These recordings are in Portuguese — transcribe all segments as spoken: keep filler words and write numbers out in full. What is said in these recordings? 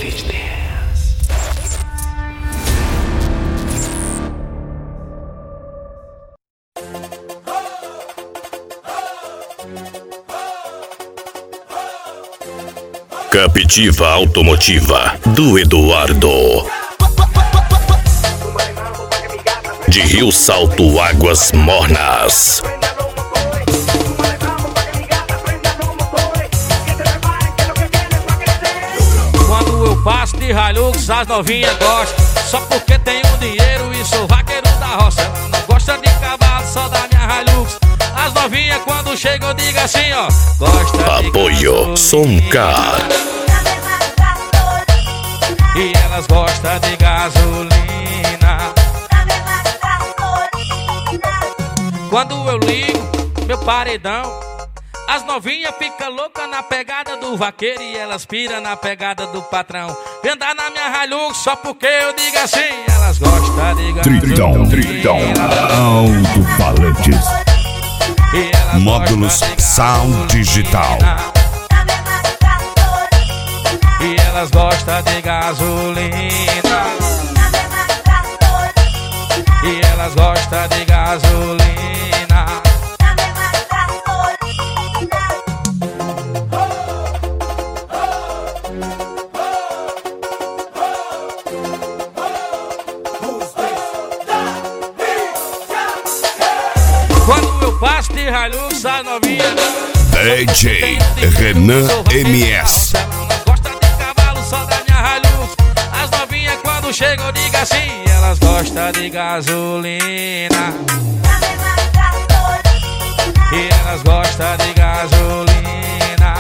Savage Dance. Captiva Automotiva do Eduardo. De Rio Salto, Águas Mornas. Quando eu passo de Hilux, as novinhas gostam. Só porque tenho dinheiro e sou vaqueiro da roça. Não gosta de cavalo, só da minha Hilux. As novinhas quando chegam eu digo assim, ó. Gosta Apoio Somcar. E elas gostam de gasolina. Quando eu ligo meu paredão, as novinhas ficam loucas na pegada do vaqueiro e elas piram na pegada do patrão. Vem andar na minha Hilux só porque eu digo assim. Elas gostam de gasolina. Tridão, tridão, alto-falantes. Módulos Sound Digital. E elas gostam de gasolina. E elas gostam de gasolina. Quando eu passo de Hilux, a novinha D J Renan M S. gosta de cavalo, só da minha Hilux. As novinhas quando chegam eu digo assim. Elas gostam de gasolina. E elas gostam de gasolina.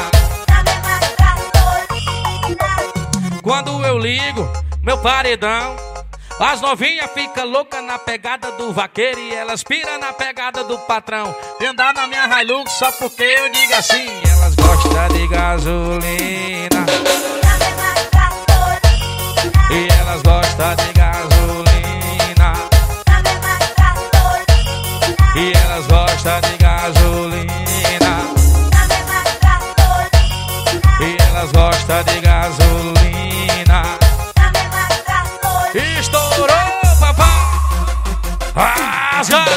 Quando eu ligo meu paredão, as novinhas ficam loucas na pegada do vaqueiro e elas piram na pegada do patrão. Vem andar na minha Hilux só porque eu digo assim. Elas gostam de gasolina. E elas gostam de gasolina. E elas gostam de gasolina. E elas gostam de gasolina. Estourou, papai. Rasga.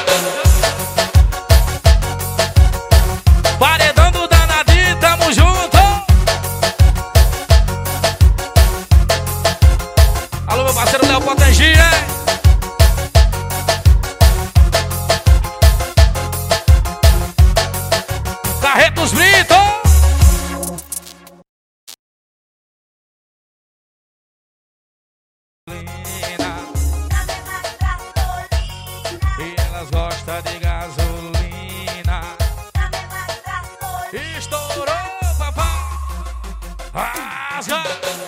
Paredão do danadinho, tamo junto. Alô, meu parceiro Léo Potengi, hein? Carretos Brito. E elas gostam de gasolina. Estourou, papai. Rasga.